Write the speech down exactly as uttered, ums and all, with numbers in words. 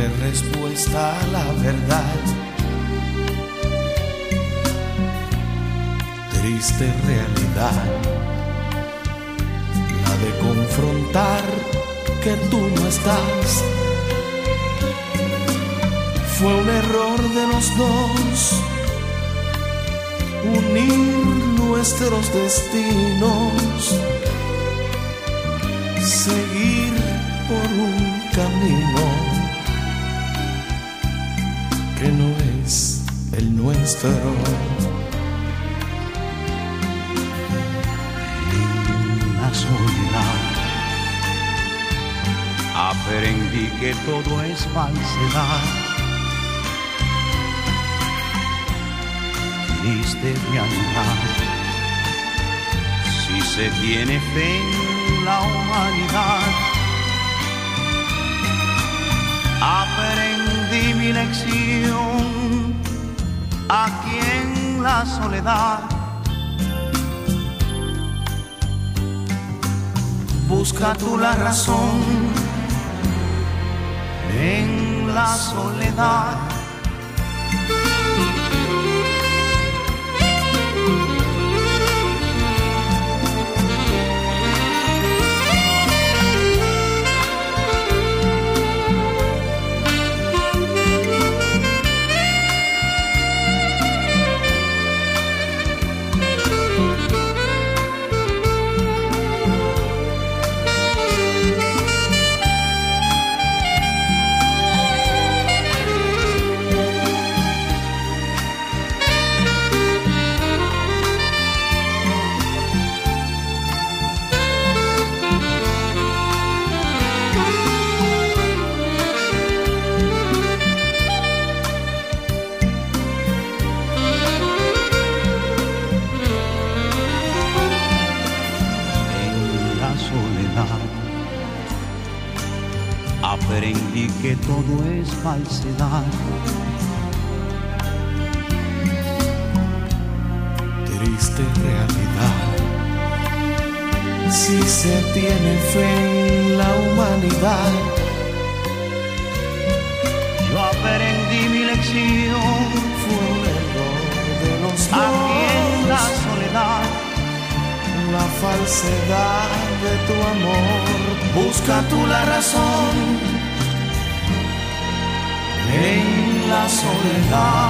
respuesta a la verdad. Triste realidad, la de confrontar que tú no estás. Fue un error de los dos unir nuestros destinos, seguir por un camino que no es el nuestro. En la soledad aprendí que todo es falsedad. Triste realidad, si se tiene fe en la humanidad. Aprendí mi lección aquí en la soledad. Busca tú la razón en la soledad. Aprendí que todo es falsedad. Triste realidad, si se tiene fe en la humanidad. Yo aprendí mi lección, fue un error de los dos. Aquí en la soledad, la falsedad de tu amor. Busca tú la razón en la soledad.